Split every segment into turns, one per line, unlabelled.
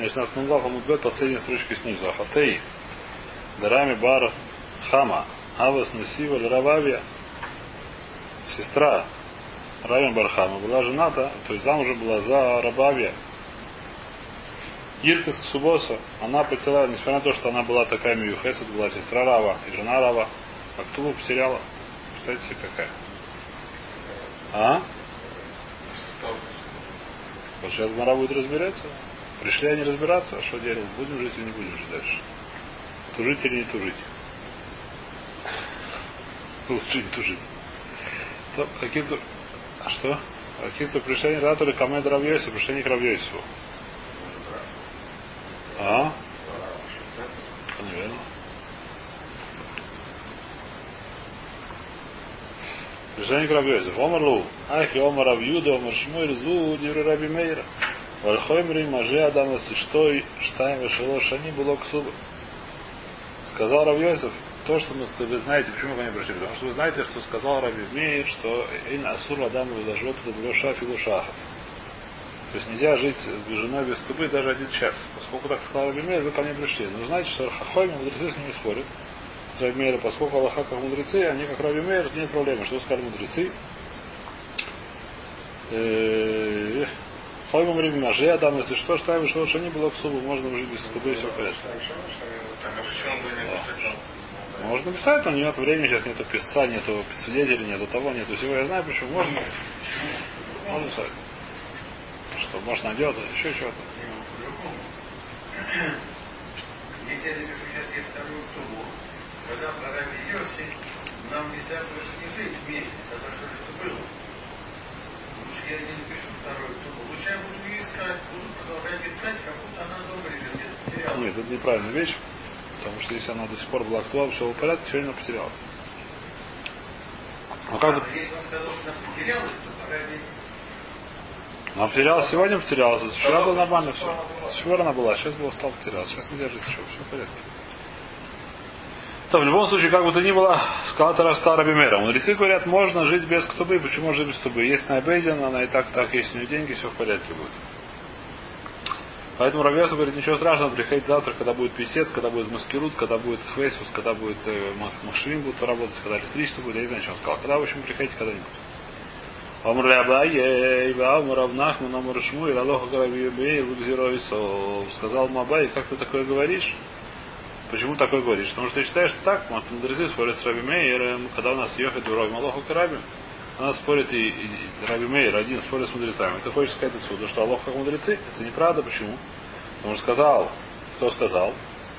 Значит, у нас Мунлав Амудбет, последняя строчка снизу. Ахатей, Дарами Бар Хама, Авас Насива Лерававия, сестра Рами Бархама была жената, то есть замужем была за Рабавия. Иркас Ксубоса, она потеряла, несмотря на то, что она была такая Миюхесет, была сестра Рава и жена Рава, а Ктубу потеряла. Представьте себе какая. А? Вот сейчас Мара будет разбираться. Пришли они разбираться, а что делать? Будем жить или не будем жить дальше? Тужить или не тужить? Лучше не тужить. То, Акицу... А что? Акицу пришли они ратуры Камед Равьёсу, пришли они к Равьёсу. А? Наверное. Решение Равьёсов. Омарлу. Ахи Омар Равьюда, Омар Шмуэль, Зу, Дивру Раби Мейра. Вальхоймри, Мажи Адамас и Штой, Штайм Вешело, Шани Булок Суба. Сказал Равьёсов, то, что вы знаете, почему вы не пришли? Потому что вы знаете, что сказал Раби Мейр, что Ин Асур Адаму Вилажот, Леша Филу Шахас. То есть нельзя жить с женой без ступы даже один час. Поскольку так сказал Раби Мейр, вы ко мне пришли. Но знаете, что Хахойми, мудрецы с ними спорят. С Раби Мейром, поскольку Аллаха как мудрецы, они как Раби Мейр, нет проблемы. Что сказали мудрецы? Хоймам времени Мажи Адам, если что вышло, что не было к субу, можно жить без ступы и все в порядке. Да. Можно написать, но нет времени, сейчас нету писца, нету свидетелей, нету того, нету всего. Я знаю, почему можно. Можно писать. Что, может найдет, еще чего-то.
Если я напишу сейчас я вторую тубу, когда про Раби Йоси, нам нельзя больше не жить вместе, потому что это было. Лучше я не напишу вторую тубу, лучше я буду ее искать, буду продолжать искать, как будто она дома или где-то потерялась.
Нет, это неправильная вещь, потому что если она до сих пор была актуальна, все в порядке, все равно потерялась.
Ну как бы... Если он сказал, что она потерялась, то Раби...
Она потерялась, сегодня потерялась. Вчера было нормально все. Вчера она была, сейчас было стал потерялась. Сейчас нельзя жить, все в порядке. То, в любом случае, как бы то ни было, сказал Тарастар Раби Мейра. Мудрецы говорят, можно жить без ктубы. Почему жить без ктубы? Есть Найбейзин, она и так, есть у нее деньги, все в порядке будет. Поэтому Равьёсов говорит, ничего страшного, приходить завтра, когда будет писец, когда будет маскирут, когда будет хвейсус, когда будет махшвим будут работать, когда электричество будет, я не знаю, что он сказал. Когда, в общем, приходите когда-нибудь. Омр Абай, Омр Авнахман, Омр Шмуэль, Алоха Гравиебей, Лукзиройсов. Сказал Мабай, как ты такое говоришь? Почему такое говоришь? Потому что ты считаешь, что так, мудрецы спорят с Раби Мейером, когда у нас ехать в Рой Алоху Караби, у нас спорит и Раби Мейер один спорит с мудрецами. Ты хочешь сказать отсюда, что Алох как мудрецы? Это неправда. Почему? Потому что сказал, кто сказал?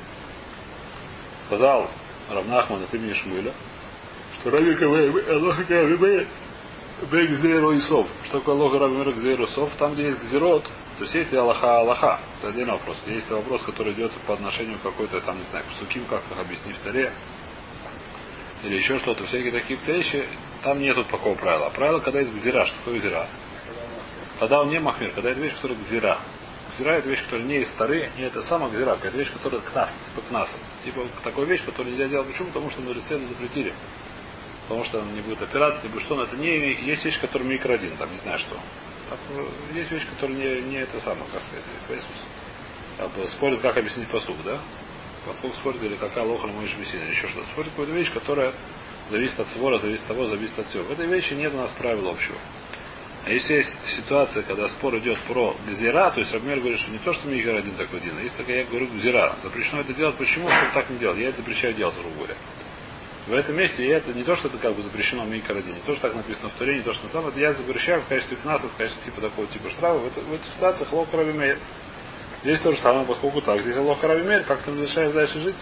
Сказал Равнахман от имени Шмуэля, что Раби Алоха Караби Мейер Гзейро и Сов. Что такое Аллах Раби Мейер Гзейро Сов? Там, где есть Гзерот, то есть есть ли Аллаха. Это отдельный вопрос. Есть вопрос, который идет по отношению к какой-то, там, не знаю, к суким, как их объяснить в Таре, или еще что-то, всякие такие вещи, там нету такого правила. Правило, когда есть Гзира. Что такое Гзира? Когда он не махмир, когда это вещь, которая Гзира. Гзира это вещь, которая не из Тары, не это сама Гзира, это вещь, которая кнас, типа кнаса. Типа такая вещь, которую нельзя делать. Почему? Потому что мудрецы запретили. Потому что он не будет опираться, не будет что, но это не есть вещь, которая микроодин, там не знаю что. Так, есть вещь, которая не это самое, как сказать, Фейсбус. Спорят, как объяснить посуд, да? Поскольку спорят, или какая лоха на моишь беседа, или еще что-то. Спорят какую-то вещь, которая зависит от свора, зависит от того, зависит от всего. В этой вещи нет у нас правила общего. А если есть ситуация, когда спор идет про гзира, то есть Рабмер говорит, что не то, что микро один такой один, а есть такая, я говорю, гзира. Запрещено это делать, почему? Чтобы так не делать. Я это запрещаю делать, грубо говоря. В этом месте я это не то, что это как бы запрещено микроодин, не то, что так написано в Торе, не то, что на самом деле я запрещаю в качестве кнаса, в качестве типа такого типа штрафа. В этой ситуации Аллах Раби Мейер. Здесь то же самое, поскольку так. Здесь Аллах Раби Мейер, как ты разрешаешь дальше жить?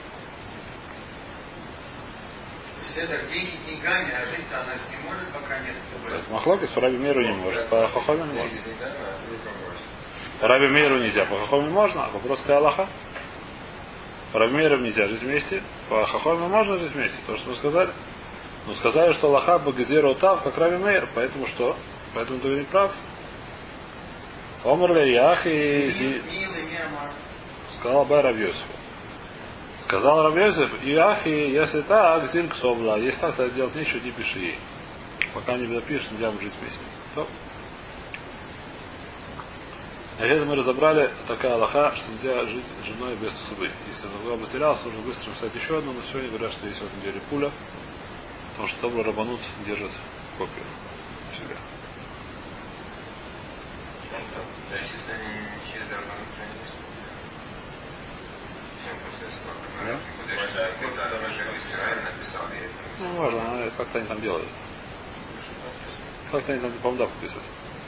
То есть это деньги деньгами, а жить-то она не может, пока нет.
Это Махлокис по Раби Мейеру не может, по Хахоме можно. По Раби Мейеру нельзя, по Хахоме можно, а вопрос какая Аллаха? По Раби Мейеру нельзя жить вместе, по Хахоме можно жить вместе, то, что мы сказали. Но сказали, что Аллаха Багазиру Тав, как Раби Мейер, поэтому что? Поэтому ты не прав. Омр ли Яхи сказал Бай Рабьёсифу. Сказал Рабьёсиф, Яхи, если так, Зинг Собла, если так, то делать нечего, не пиши ей. Пока не запишешь, нельзя жить вместе. То. А это мы разобрали такая алаха, что нельзя жить с женой без субы. Если она потерялась, нужно быстро писать еще одну, но сегодня говорят, что есть в этом деле пуля, потому что Тобра Рабанут держит копию всегда.
То есть, если они не через Рабанут, то они
не ну, важно, как-то они там делают. Как-то они там по-моему подписывают.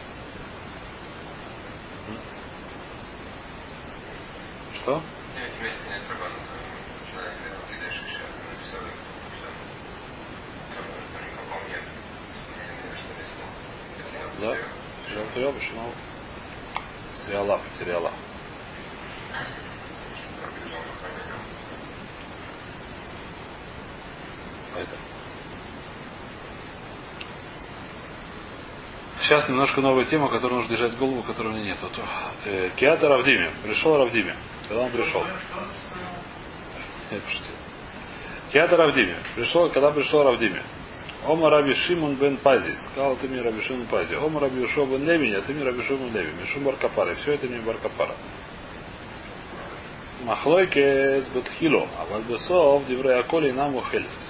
Что?
Вместе не отрабатывал, человек и дальше написали, что
да? Сериал почему? Сериала. Это. Сейчас немножко новая тема, которую нужно держать в голову, которой у меня нет. Киата Равдиме. Пришел Равдиме. Когда он пришел? Киата Равдиме. Когда пришел Равдиме. Ома Раби Шимон бен Пази. Сказал, ты мне Раби Шимон Пази. Ома Раби Йошуа бен Леви, а ты мне Раби Шимон Леви. Мишум Баркапара. Все это мне Баркапара. Махлойке с Бетхило. А Вальбесов Диврей Аколи нам ухелис.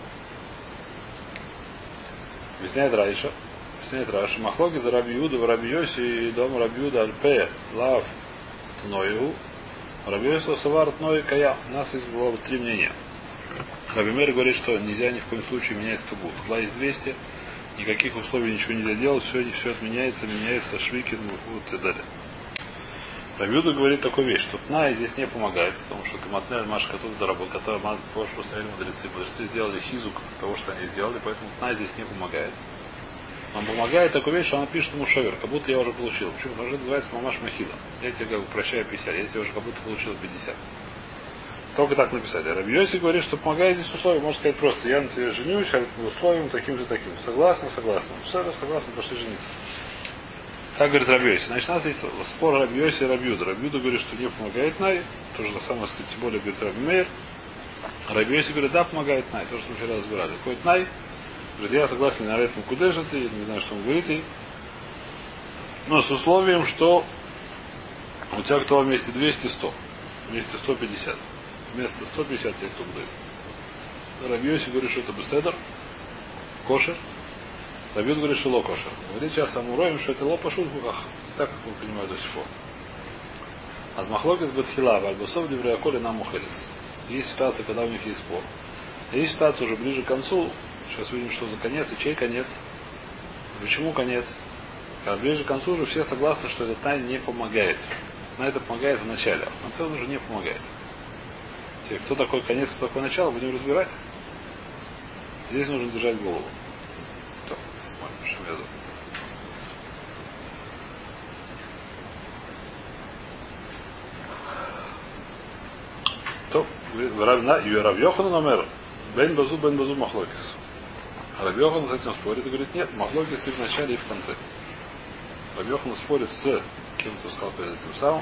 Объясняет Раши. Махлоки за Раби Юду в Раби Йоси и дом Раби Юда Альпе Лав Тною. Раби Йоси Савар Тной Кая. У нас есть было 3 мнения. Раби Мейр говорит, что нельзя ни в коем случае менять тубу. Туба есть 200, никаких условий ничего нельзя делать, все меняется швикин вот и так далее. Раби Юда говорит такую вещь, что тнай здесь не помогает, потому что это матнель машка тут доработал, который позже установили мудрецы. Мудрецы сделали хизук того, что они сделали, поэтому тнай здесь не помогает. Он помогает такую вещь, что она пишет ему шовер, как будто я уже получил. Почему? Потому что это называется мамаш махила. Я тебе как бы прощаю 50, я тебе уже как будто получил 50. Только так написать. А Раби Йоси говорит, что помогает здесь условия. Можно сказать просто, я на тебе женюсь, а условием таким-то таким. Согласна. Согласна, пошли жениться. Так говорит Раби Йоси. Значит, у нас есть спор Раби Йоси и Раби Юда. Раби Юда говорит, что не помогает най. То же самое, сказать, тем более говорит Раби Мейр. Раби Йоси говорит, да, помогает най. То, что мы вчера разбирали. Ходит най. Говорит, я согласен на этом кудежете, я не знаю, что он говорит ей. Но с условием, что у тебя кто вместе 200, 100. Вместе 150. Вместо 150 тех, кто будет. Раби Йоси говорит, что это беседер, кошер. Раби Юда говорит, что ло кошер. Говорит сейчас Амуроем, что это ло пашут бухах. Так, как мы понимаем до сих пор. Азмахлокис бетхила, вальбусов дивреаколи нам ухелис. Есть ситуация, когда у них есть спор. Есть ситуация уже ближе к концу. Сейчас увидим, что за конец и чей конец. Почему конец? Когда ближе к концу уже все согласны, что этот тайн не помогает. На это помогает в начале, а в конце он уже не помогает. Кто такой конец, кто такое начало, будем разбирать. Здесь нужно держать голову. Так, смотрим, что я забыл. То, Рав Йохан номер. Бен Базу Махлокис. Рав Йохан с этим спорит и говорит, нет, Махлокис и в начале, и в конце. Рав Йохан спорит с кем-то сказал перед этим самым.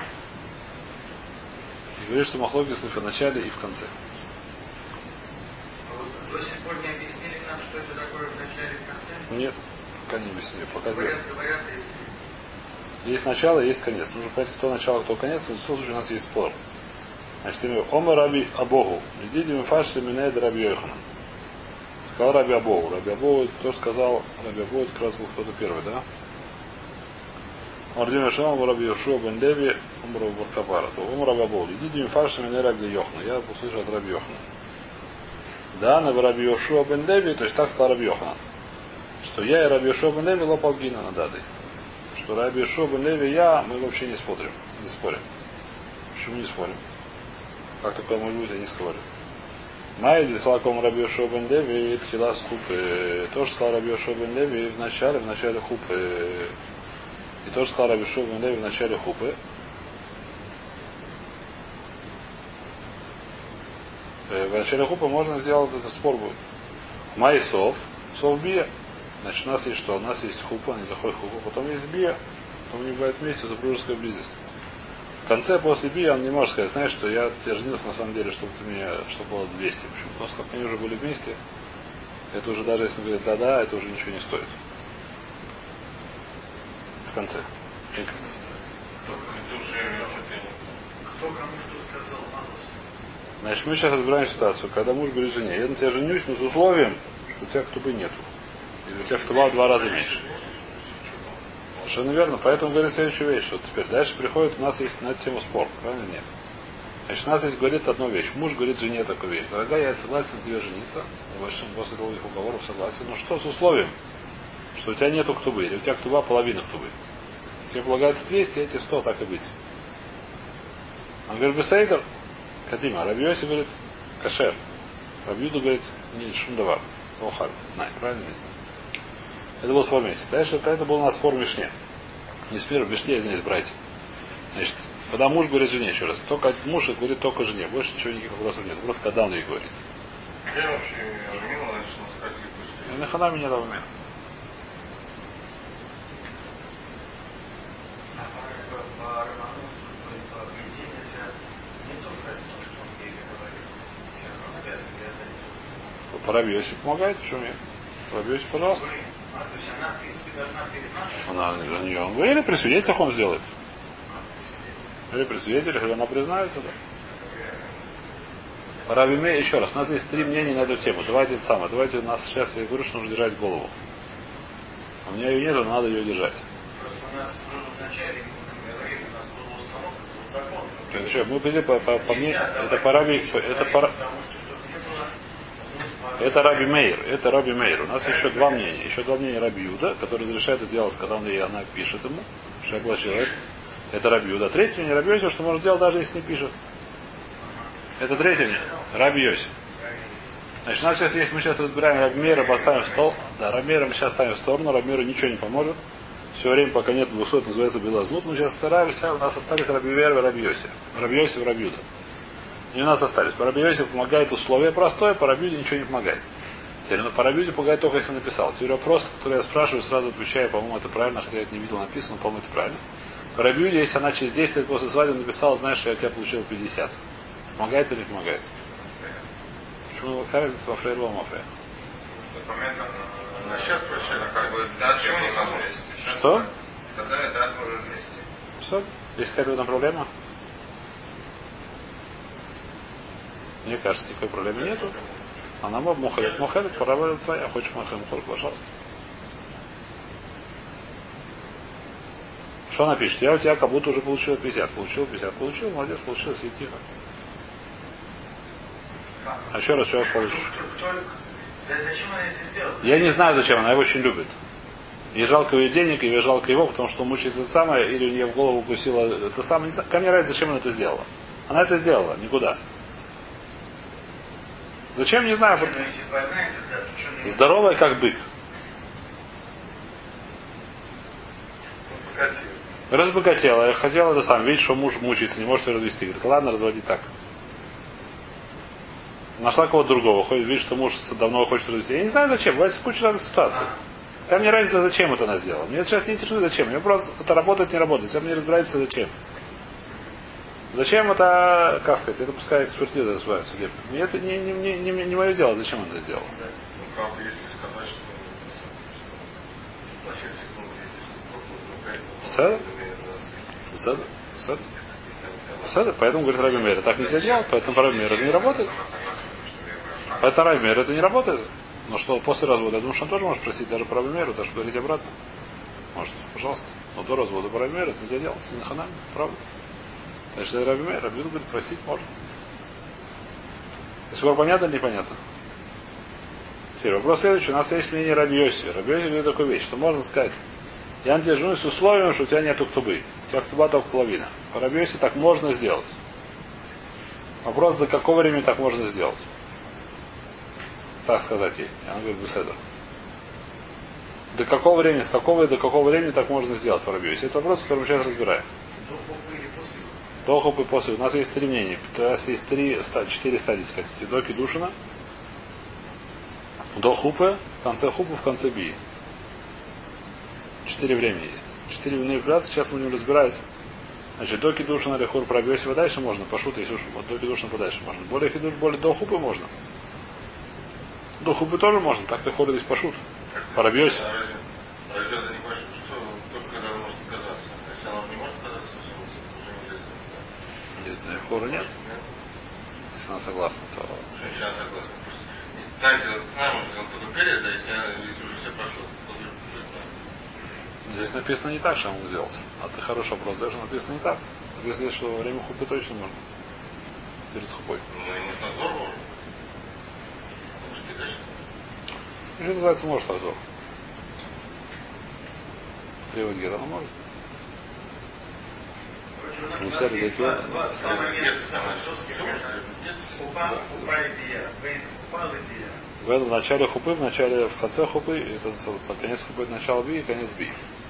И говорит, что Махлокис и в начале, и в конце.
До сих пор не объяснили нам, что это такое в начале и в конце?
Нет, пока не объяснили. Пока
говорят,
есть начало, есть конец. Нужно понять, кто начало, кто конец. В этом случае у нас есть спор. Значит, Ома Раби Абогу. Идите мифашли минейд Раби Йоханан. Сказал Раби Абогу. Раби Абогу, кто сказал, Раби Абогу, это как раз был кто-то первый, да? Мардим Шамам Раби Йошуа бен Леви, Умру Баркапара. То Ома Раби Абогу. Идите мифашли минейд Раби Йохана. Я услышал от Раби Йохана. Да, на Раби Йошуа бен Леви, то есть так сказал Раби Йоханан. Что я и Раби Йошуа бен Леви лопалгина на дады. Что Раби Йошуа бен Леви мы вообще не спорим. Почему не спорим? Как такое может быть, я не спорю. Май дислаком Раби Йошуа бен Леви тхилас хупы. Тоже сказал Раби Йошуа бен Леви в начале хупы. И тоже сказал Раби Йошуа бен Леви в начале хупы. В начале хупы можно сделать, это спор будет. Май сов бия. Значит, у нас есть что? У нас есть хупа, они заходят в хупу, потом есть бия, потом они бывают вместе, супружеская близость. В конце, после бия, он не может сказать, знаешь, что я тебе женился на самом деле, чтобы было 200. Почему? Потому что как они уже были вместе, это уже даже если он говорит да-да, это уже ничего не стоит. В конце.
кто кому что сказал, мало что.
Значит, мы сейчас разбираем ситуацию, когда муж говорит жене, я на тебя женюсь, но с условием, что у тебя ктубы нету. Или у тебя ктуба в 2 раза меньше. Совершенно верно. Поэтому говорит следующую вещь, что теперь дальше приходит, у нас есть на эту тему спор, правильно? Нет. Значит, у нас здесь говорит одну вещь. Муж говорит жене такую вещь. Дорогая, я согласен на тебе жениться. После долгих уговоров согласен. Но что с условием? Что у тебя нету ктубы. Или у тебя ктуба половина ктубы. Тебе полагается 200, а эти 100, так и быть. Он говорит, бесейдер, Кадима. Раби Йоси говорит, кашер. Раби Юда говорит, не шундавар. Охар. Най, правильно? Нет? Это был спор вместе. Дальше это был у нас спор в Мишне. Не спор в Мишне, извиняюсь, братья. Значит, когда муж говорит жене еще раз, только муж говорит только жене, больше ничего, никаких вопросов нет. Просто когда он ей говорит.
Я вообще женила, начал сказать,
И на ханаме не дал уме. По Раби Йоси помогает, почему нет? Раби Йоси, пожалуйста.
То есть она, в принципе, должна признать, что...
Она за нее. Он говорит, или при свидетелях он сделает. Или при свидетелях, или она признается, да. Раби Мейр, еще раз, у нас есть 3 мнения на эту тему. Давайте это самое. Давайте у нас сейчас, я говорю, что нужно держать голову. У меня ее нету, но надо ее держать.
Просто у нас вначале говорили, у нас был установка, был закон.
Это что, мы пришли по мне, это по Раби, это Раби Мейр, это Раби Мейр. У нас еще 2 мнения. Еще 2 мнения Раби Юда, который разрешает это делать, когда она пишет ему, что оплачивает. Это Раби Юда. 3-е мнение Раби Йоси, что может делать, даже если не пишет. Это 3-е мнение. Раби Йоси. Значит, у нас сейчас есть, мы сейчас разбираем Раби Мейра, поставим в стол. Да, Раби Мейра мы сейчас ставим в сторону, Раби Мейру ничего не поможет. Все время, пока нет 200, называется Белазнут. Мы сейчас стараемся, у нас остались Раби Мейр и Раби Йоси. Раби Йоси и Раби Юда. И у нас остались. По Раби Йоси помогает условие простое, по Раби Юде ничего не помогает. Теперь, по Раби Юде помогает только, если написал. Теперь вопрос, который я спрашиваю, сразу отвечаю, по-моему, это правильно, хотя я это не видел написано, но, по-моему, это правильно. По Раби Юде, если она через 10 лет после свадьбы написала, знаешь, что я тебя получил 50. Помогает или не помогает? Почему какая разница во фрейру, мафре?
Насчет прощения, как бы, да, чего не вместе?
Что?
Тогда это может вместе.
Что? Есть какая-то в этом проблема? Мне кажется, никакой проблемы нету. Она мухалит, пора твоя. Хочешь мухалит, пожалуйста. Что она пишет? Я у тебя как будто уже получил 50. Получил, молодец, получилось, и тихо. А еще раз получишь.
Зачем она это сделала?
Я не знаю, зачем, она его очень любит. Ей жалко ее денег, и ей жалко его, потому что он мучается это самое, или у нее в голову укусило это самое. Не знаю, ко мне нравится, зачем она это сделала. Она это сделала, никуда. Зачем, не знаю. Здоровая, как бык. Разбогатела. Я хотела это сам. Видишь, что муж мучается, не может ее развести. Говорит, ладно, разводи так. Нашла кого-то другого. Ходит, видишь, что муж давно хочет развести. Я не знаю, зачем. Бывает куча разных ситуаций. Ко мне разница, зачем это она сделала. Мне сейчас не интересует, зачем. Мне просто это работает, не работает. Я мне разбирается, зачем. Зачем это, как сказать, это пускай экспертиза разбирается судебная. Мне это не мое дело, зачем она это сделала.
Ну как, если сказать, что
Седа? Поэтому говорит Раби Мейр, так нельзя делать, поэтому Раби Мейр это не работает. Поэтому Раби Мейр это не работает. Но что после развода, я думаю, что он тоже может просить даже по Раби Мейру, даже говорить обратно. Может, пожалуйста. Но до развода по Раби Мейру это нельзя делать. Не на ханаме, правда. Значит, Раби Мейр, Раби Юда говорит, простить можно. Скоро понятно или непонятно? Теперь вопрос следующий. У нас есть мнение Раби Йоси. Раби Йоси говорит такую вещь, что можно сказать. Я на тебя женюсь с условием, что у тебя нету ктубы. У тебя ктуба только половина. По Раби Йоси так можно сделать. Вопрос, до какого времени так можно сделать? Так сказать ей. Она говорит, беседа. До какого времени, с какого и до какого времени так можно сделать по Раби Йоси? Это вопрос, который мы сейчас разбираем. До хупы и после. У нас есть 3 мнения. У нас есть 4 стадии, сказать. До кидушина, до хупы, в конце хупы, в конце бии. 4 времени есть. 4 времени операции, сейчас мы будем разбирать. Значит, до кидушина или хур пробьёсь подальше можно, пошут, если уж до кидушина подальше можно. Более кидуш, более до хупы можно. До хупы тоже можно, так ты хур здесь пошут. Пробьёсь.
Разве это не больше, что только когда он может отказаться? Если он не может отказаться, то уже не
Если хора нет, если она согласна, то...
Сейчас согласна. Дальше, нам он только перед, да, если уже все прошло.
Здесь написано не так, что он сделал. А ты хороший вопрос, даже написано не так. Если что во время хупы точно можно. Перед хупой.
Ну, и нужно здорово.
Что называется может азор? Требовать гет, она может. Не вся редактура. В этом начале хупы, в начале, в конце хупы, это конец хупы, это начало би и конец би.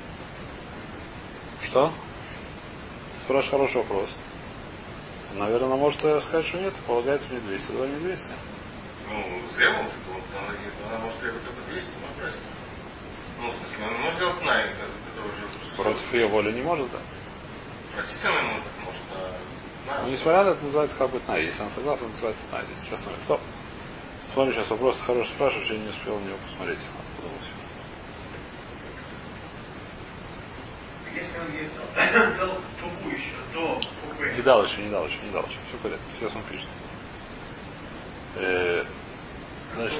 Что? Спрашиваешь хороший вопрос. Наверное, она может сказать, что нет, полагается мне 200, давай не 200.
Ну, сделал, она может требовать только 200, но прости. Ну, в смысле, она может сделать найм, который уже...
Против ее воли не может, да?
Простительно может,
Ну, несмотря на это, называется как бы тнай. Если она согласна, это называется тнай. Сейчас смотрим. Кто? Смотри, сейчас вопрос хороший спрашиваешь, я не успел на него посмотреть.
Если он дал тубу еще до купе.
Не дал еще. Все в порядке. Сейчас он пишет. Значит,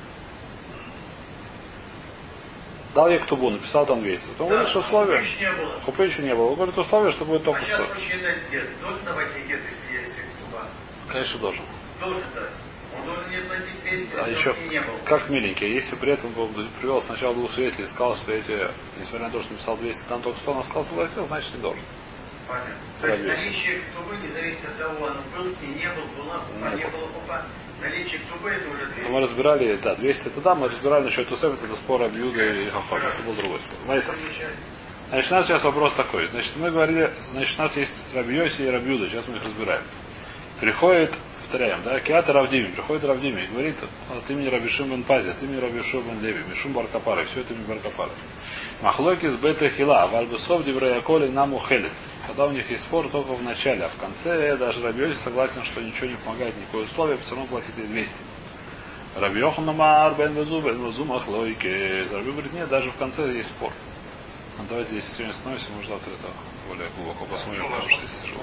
дал я ктубу, написал там 200. Он говорит, что условие... Хупы еще не было. Он говорит, условие, что будет только 100.
А сейчас посчитать гет. Должен давать гет, если есть ктуба?
Конечно, должен.
Должен дать. Он должен не платить 200,
а еще
не было.
как миленький. Если при этом привел сначала двух свидетелей и сказал, что эти, несмотря на то, что написал 200, там только 100, он сказал, согласился, значит не должен.
Понятно. То есть наличие ктубы не зависит от того, он был с ней, не был, была купа, не было купа. Наличие ктубы это уже 200.
Это мы разбирали, да, 200 это да, мы разбирали насчет Тусеф, это спор Абьюда и Хахома. Это был другой спор. Значит, у нас сейчас вопрос такой. Значит, мы говорили, значит, у нас есть Рабьёси и Рабьюда, сейчас мы их разбираем. Приходит, повторяем, да, Киата Равдими, приходит Равдими и говорит от имени Рабишим бен Пази, от имени Рабишим бен Леви, Мишум Баркапара, все это имя Баркапара. Махлоки с Бета Хила, Вальбусов Дивреяколи Наму Хелес. Когда у них есть спор только в начале, а в конце даже Рабьёси согласен, что ничего не помогает, никакое условие, все равно платит ей 200. Рабьёхан Амар бен Везу бен Везу Махлойки. Рабью говорит, нет, даже в конце есть спор. Ну, давайте здесь сегодня остановимся, может завтра это более глубоко посмотрим, потому что здесь тяжело.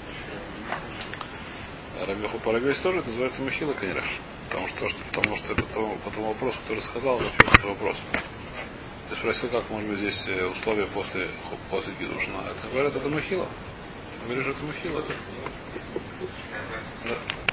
Рабьёху по Рабьёси тоже это называется Махила, конечно. Потому что это по тому вопросу, который сказал, это этот вопрос. Ты спросил, как может быть здесь условия после Гидушина. Это говорят, это Махила. Говоришь, это Махила. Да.